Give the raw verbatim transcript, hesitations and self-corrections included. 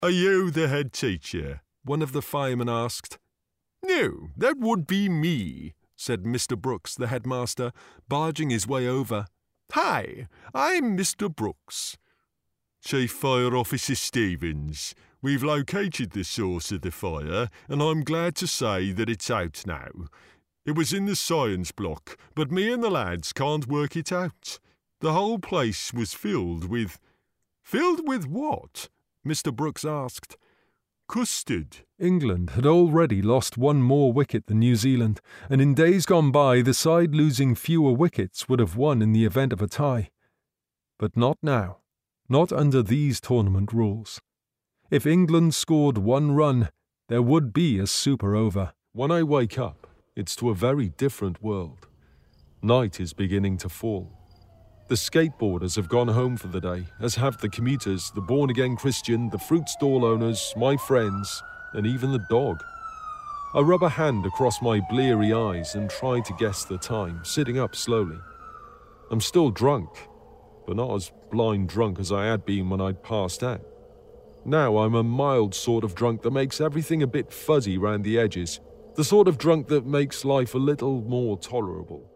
Are you the head teacher? One of the firemen asked. No, that would be me, said Mister Brooks, the headmaster, barging his way over. Hi, I'm Mister Brooks. Chief Fire Officer Stevens. We've located the source of the fire, and I'm glad to say that it's out now. It was in the science block, but me and the lads can't work it out. The whole place was filled with... Filled with what? Mister Brooks asked. Custard. England had already lost one more wicket than New Zealand, and in days gone by the side losing fewer wickets would have won in the event of a tie. But not now. Not under these tournament rules. If England scored one run, there would be a super over. When I wake up, it's to a very different world. Night is beginning to fall. The skateboarders have gone home for the day, as have the commuters, the born-again Christian, the fruit stall owners, my friends, and even the dog. I rub a hand across my bleary eyes and try to guess the time, sitting up slowly. I'm still drunk, but not as blind drunk as I had been when I'd passed out. Now I'm a mild sort of drunk that makes everything a bit fuzzy round the edges, the sort of drunk that makes life a little more tolerable.